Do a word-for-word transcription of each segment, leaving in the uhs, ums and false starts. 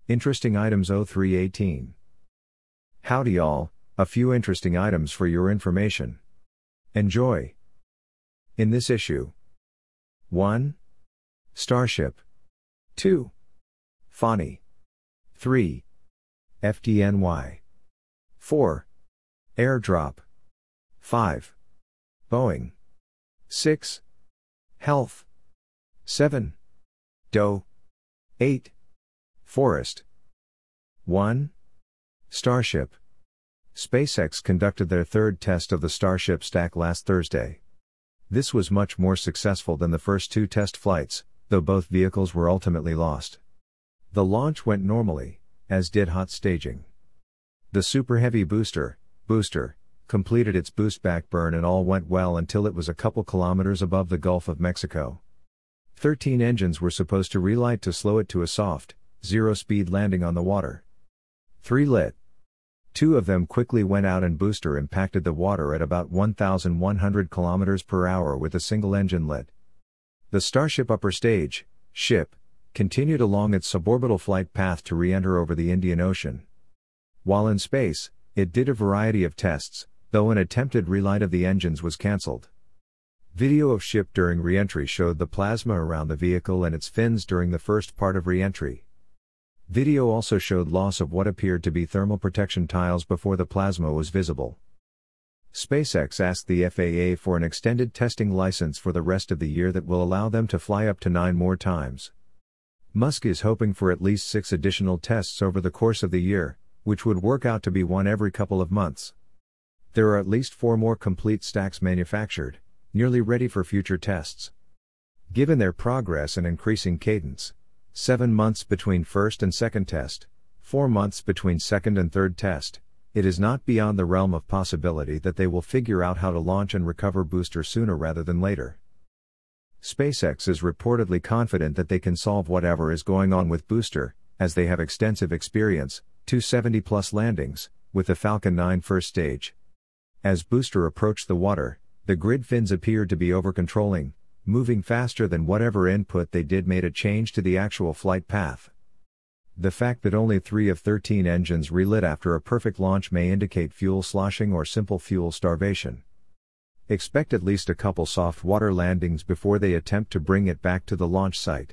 Interesting items oh three eighteen. Howdy y'all, a few interesting items for your information. Enjoy. In this issue: one. Starship. two. Fani. three. F D N Y. four. Airdrop. five. Boeing. six. Health. seven. Doe. eight. Forest. one. Starship. SpaceX conducted their third test of the Starship stack last Thursday. This was much more successful than the first two test flights, though both vehicles were ultimately lost. The launch went normally, as did hot staging. The Super Heavy booster, booster, completed its boost back burn and all went well until it was a couple kilometers above the Gulf of Mexico. Thirteen engines were supposed to relight to slow it to a soft, zero-speed landing on the water. Three lit. Two of them quickly went out and booster impacted the water at about one thousand one hundred kilometers per hour with a single engine lit. The Starship upper stage, ship, continued along its suborbital flight path to re-enter over the Indian Ocean. While in space, it did a variety of tests, though an attempted relight of the engines was cancelled. Video of ship during re-entry showed the plasma around the vehicle and its fins during the first part of re-entry. Video also showed loss of what appeared to be thermal protection tiles before the plasma was visible. SpaceX asked the F A A for an extended testing license for the rest of the year that will allow them to fly up to nine more times. Musk is hoping for at least six additional tests over the course of the year, which would work out to be one every couple of months. There are at least four more complete stacks manufactured, nearly ready for future tests. Given their progress and increasing cadence, seven months between first and second test, four months between second and third test, it is not beyond the realm of possibility that they will figure out how to launch and recover booster sooner rather than later. SpaceX is reportedly confident that they can solve whatever is going on with booster, as they have extensive experience, two hundred seventy plus landings, with the Falcon nine first stage. As booster approached the water, the grid fins appeared to be over-controlling, moving faster than whatever input they did made a change to the actual flight path. The fact that only three of thirteen engines relit after a perfect launch may indicate fuel sloshing or simple fuel starvation. Expect at least a couple soft water landings before they attempt to bring it back to the launch site.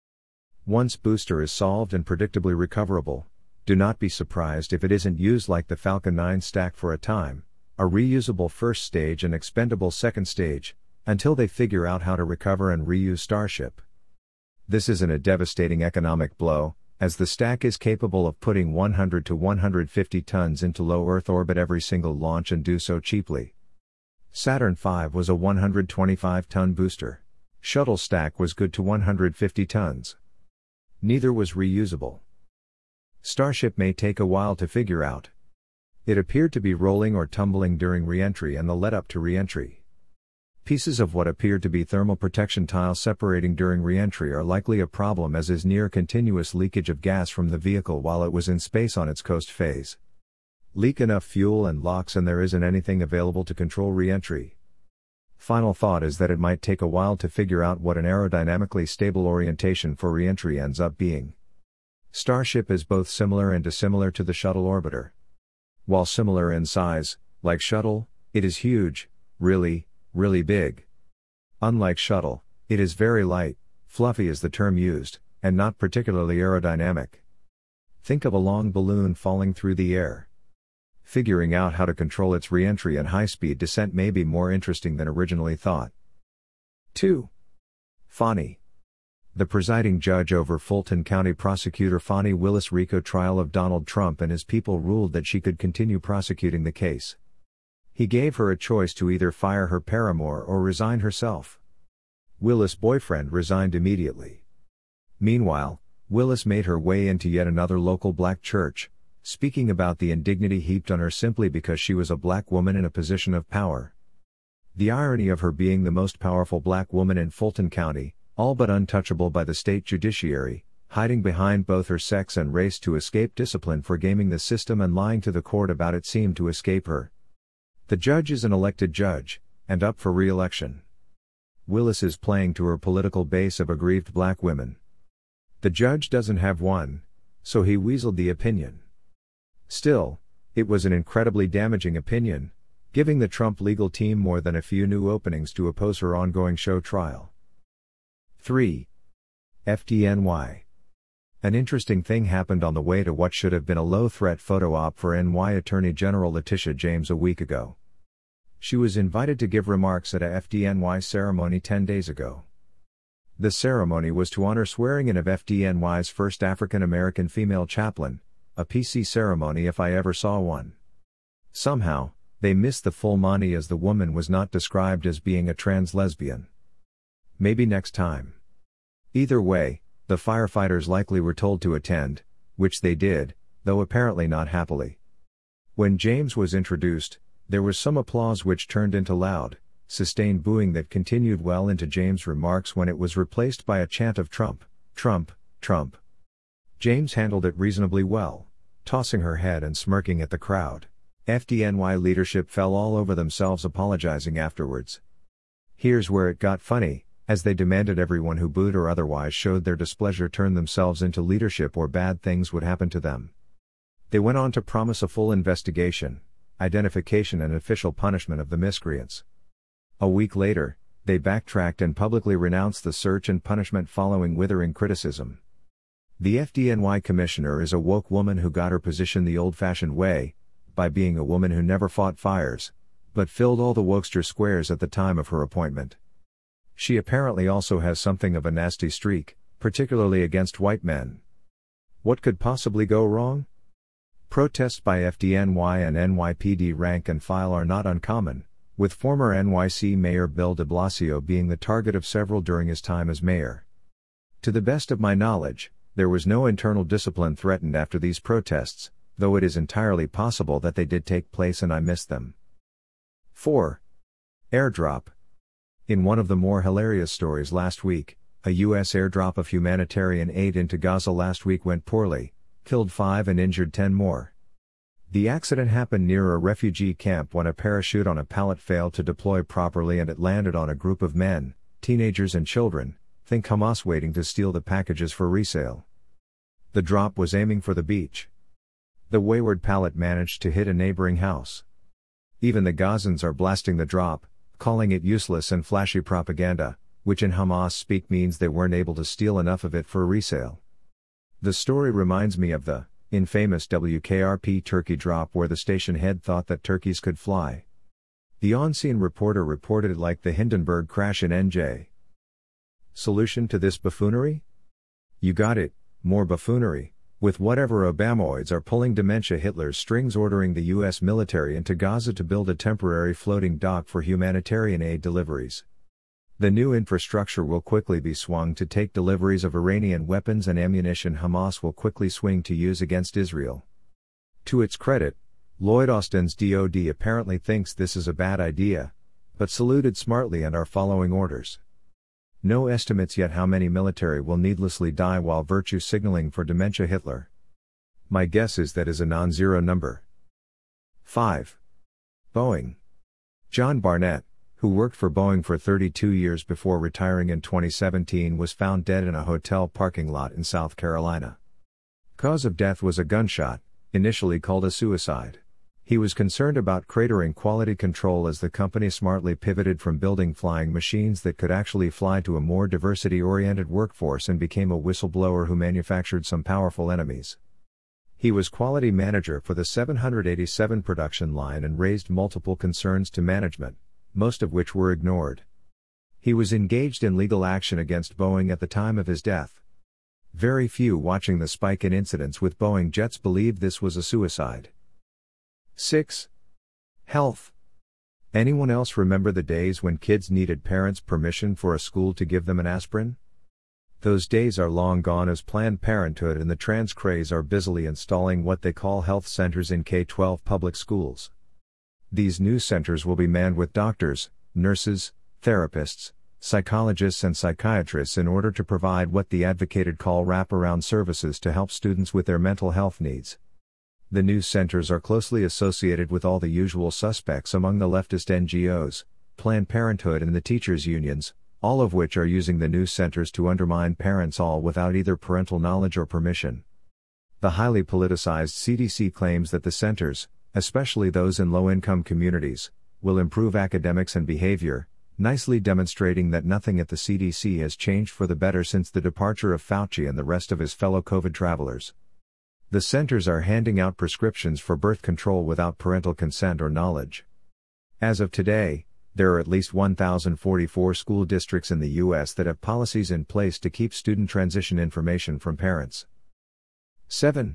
Once booster is solved and predictably recoverable, do not be surprised if it isn't used like the Falcon nine stack for a time, a reusable first stage and expendable second stage, until they figure out how to recover and reuse Starship. This isn't a devastating economic blow, as the stack is capable of putting one hundred to one hundred fifty tons into low Earth orbit every single launch and do so cheaply. Saturn five was a one hundred twenty-five ton booster. Shuttle stack was good to one hundred fifty tons. Neither was reusable. Starship may take a while to figure out. It appeared to be rolling or tumbling during re-entry and the lead-up to re-entry. Pieces of what appeared to be thermal protection tiles separating during re-entry are likely a problem, as is near continuous leakage of gas from the vehicle while it was in space on its coast phase. Leak enough fuel and L O X and there isn't anything available to control re-entry. Final thought is that it might take a while to figure out what an aerodynamically stable orientation for re-entry ends up being. Starship is both similar and dissimilar to the Shuttle orbiter. While similar in size, like Shuttle, it is huge, really, really big. Unlike Shuttle, it is very light, fluffy is the term used, and not particularly aerodynamic. Think of a long balloon falling through the air. Figuring out how to control its re-entry and high-speed descent may be more interesting than originally thought. two. Fani. The presiding judge over Fulton County Prosecutor Fani Willis RICO trial of Donald Trump and his people ruled that she could continue prosecuting the case. He gave her a choice to either fire her paramour or resign herself. Willis' boyfriend resigned immediately. Meanwhile, Willis made her way into yet another local black church, speaking about the indignity heaped on her simply because she was a black woman in a position of power. The irony of her being the most powerful black woman in Fulton County, all but untouchable by the state judiciary, hiding behind both her sex and race to escape discipline for gaming the system and lying to the court about it, seemed to escape her. The judge is an elected judge, and up for re-election. Willis is playing to her political base of aggrieved black women. The judge doesn't have one, So he weaseled the opinion. Still, it was an incredibly damaging opinion, giving the Trump legal team more than a few new openings to oppose her ongoing show trial. three. F D N Y. An interesting thing happened on the way to what should have been a low-threat photo op for N Y Attorney General Letitia James a week ago. She was invited to give remarks at a F D N Y ceremony ten days ago. The ceremony was to honor swearing-in of F D N Y's first African-American female chaplain, a P C ceremony if I ever saw one. Somehow, they missed the full Monty as the woman was not described as being a trans lesbian. Maybe next time. Either way, the firefighters likely were told to attend, which they did, though apparently not happily. When James was introduced, there was some applause which turned into loud, sustained booing that continued well into James' remarks when it was replaced by a chant of Trump, Trump, Trump. James handled it reasonably well, tossing her head and smirking at the crowd. F D N Y leadership fell all over themselves apologizing afterwards. Here's where it got funny, as they demanded everyone who booed or otherwise showed their displeasure turn themselves into leadership or bad things would happen to them. They went on to promise a full investigation, identification and official punishment of the miscreants. A week later, they backtracked and publicly renounced the search and punishment following withering criticism. The F D N Y commissioner is a woke woman who got her position the old-fashioned way, by being a woman who never fought fires, but filled all the wokester squares at the time of her appointment. She apparently also has something of a nasty streak, particularly against white men. What could possibly go wrong? Protests by F D N Y and N Y P D rank and file are not uncommon, with former N Y C Mayor Bill de Blasio being the target of several during his time as mayor. To the best of my knowledge, there was no internal discipline threatened after these protests, though it is entirely possible that they did take place and I missed them. four. Airdrop. In one of the more hilarious stories last week, a U S airdrop of humanitarian aid into Gaza last week went poorly, killed five and injured ten more. The accident happened near a refugee camp when a parachute on a pallet failed to deploy properly and it landed on a group of men, teenagers and children, think Hamas waiting to steal the packages for resale. The drop was aiming for the beach. The wayward pallet managed to hit a neighboring house. Even the Gazans are blasting the drop, calling it useless and flashy propaganda, which in Hamas speak means they weren't able to steal enough of it for resale. The story reminds me of the infamous W K R P turkey drop where the station head thought that turkeys could fly. The on-scene reporter reported it like the Hindenburg crash in N J. Solution to this buffoonery? You got it, more buffoonery, with whatever Obamoids are pulling dementia Hitler's strings ordering the U S military into Gaza to build a temporary floating dock for humanitarian aid deliveries. The new infrastructure will quickly be swung to take deliveries of Iranian weapons and ammunition Hamas will quickly swing to use against Israel. To its credit, Lloyd Austin's D O D apparently thinks this is a bad idea, but saluted smartly and are following orders. No estimates yet how many military will needlessly die while virtue signaling for dementia Hitler. My guess is that is a non-zero number. five. Boeing. John Barnett, who worked for Boeing for thirty-two years before retiring in twenty seventeen, was found dead in a hotel parking lot in South Carolina. Cause of death was a gunshot, initially called a suicide. He was concerned about cratering quality control as the company smartly pivoted from building flying machines that could actually fly to a more diversity-oriented workforce and became a whistleblower who manufactured some powerful enemies. He was quality manager for the seven eighty-seven production line and raised multiple concerns to management, most of which were ignored. He was engaged in legal action against Boeing at the time of his death. Very few watching the spike in incidents with Boeing jets believed this was a suicide. six. Health. Anyone else remember the days when kids needed parents' permission for a school to give them an aspirin? Those days are long gone as Planned Parenthood and the trans craze are busily installing what they call health centers in K twelve public schools. These new centers will be manned with doctors, nurses, therapists, psychologists and psychiatrists in order to provide what the advocated call wraparound services to help students with their mental health needs. The new centers are closely associated with all the usual suspects among the leftist N G Os, Planned Parenthood and the teachers' unions, all of which are using the new centers to undermine parents all without either parental knowledge or permission. The highly politicized C D C claims that the centers, especially those in low-income communities, will improve academics and behavior, nicely demonstrating that nothing at the C D C has changed for the better since the departure of Fauci and the rest of his fellow COVID travelers. The centers are handing out prescriptions for birth control without parental consent or knowledge. As of today, there are at least one thousand forty-four school districts in the U S that have policies in place to keep student transition information from parents. seven.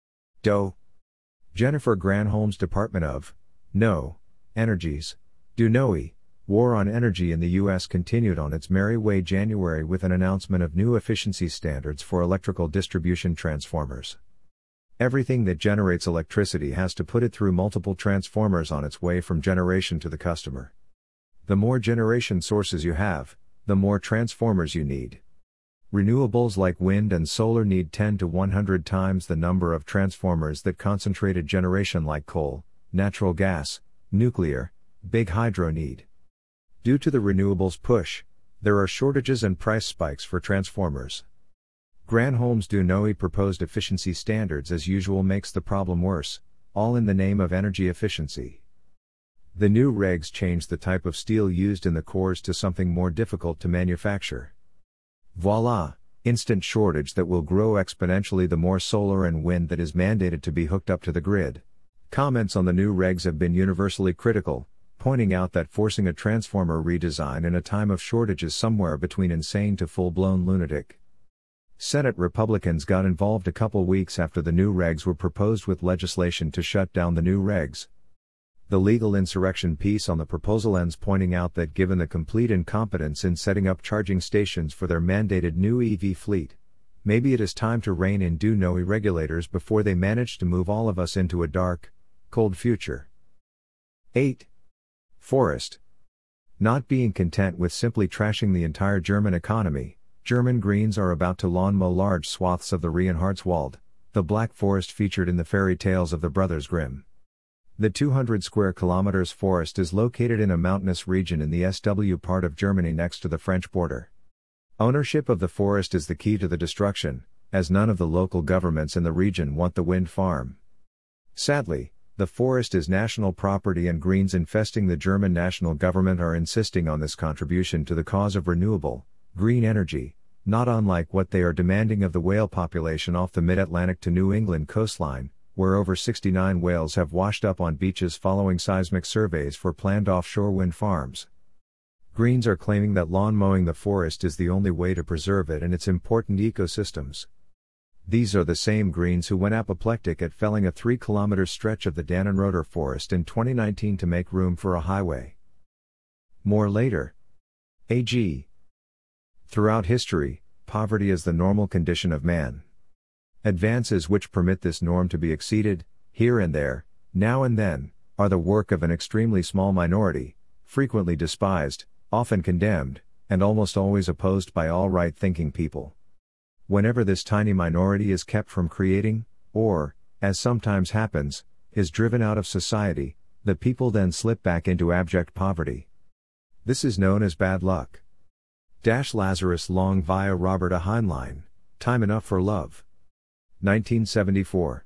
Do. Jennifer Granholm's Department of No. Energies, D O N O E, war on energy in the U S continued on its merry way January with an announcement of new efficiency standards for electrical distribution transformers. Everything that generates electricity has to put it through multiple transformers on its way from generation to the customer. The more generation sources you have, the more transformers you need. Renewables like wind and solar need ten to one hundred times the number of transformers that concentrated generation like coal, natural gas, nuclear, big hydro need. Due to the renewables push, there are shortages and price spikes for transformers. Granholm's D O N O E proposed efficiency standards as usual makes the problem worse, all in the name of energy efficiency. The new regs change the type of steel used in the cores to something more difficult to manufacture. Voila, instant shortage that will grow exponentially the more solar and wind that is mandated to be hooked up to the grid. Comments on the new regs have been universally critical, pointing out that forcing a transformer redesign in a time of shortage is somewhere between insane to full-blown lunatic. Senate Republicans got involved a couple weeks after the new regs were proposed with legislation to shut down the new regs. The legal insurrection piece on the proposal ends pointing out that given the complete incompetence in setting up charging stations for their mandated new E V fleet, maybe it is time to rein in D O N O E regulators before they manage to move all of us into a dark, cold future. eight. Forest. Not being content with simply trashing the entire German economy, German Greens are about to lawn mow large swaths of the Reinhardswald, the Black Forest featured in the fairy tales of the Brothers Grimm. The two hundred square kilometers forest is located in a mountainous region in the S W part of Germany next to the French border. Ownership of the forest is the key to the destruction, as none of the local governments in the region want the wind farm. Sadly, the forest is national property and Greens infesting the German national government are insisting on this contribution to the cause of renewable, green energy, not unlike what they are demanding of the whale population off the mid-Atlantic to New England coastline, where over sixty-nine whales have washed up on beaches following seismic surveys for planned offshore wind farms. Greens are claiming that lawn mowing the forest is the only way to preserve it and its important ecosystems. These are the same Greens who went apoplectic at felling a three kilometer stretch of the Dannenroder forest in twenty nineteen to make room for a highway. More later. A G. Throughout history, poverty is the normal condition of man. Advances which permit this norm to be exceeded, here and there, now and then, are the work of an extremely small minority, frequently despised, often condemned, and almost always opposed by all right-thinking people. Whenever this tiny minority is kept from creating, or, as sometimes happens, is driven out of society, the people then slip back into abject poverty. This is known as bad luck. Dash Lazarus Long via Robert A. Heinlein, Time Enough for Love. nineteen seventy-four.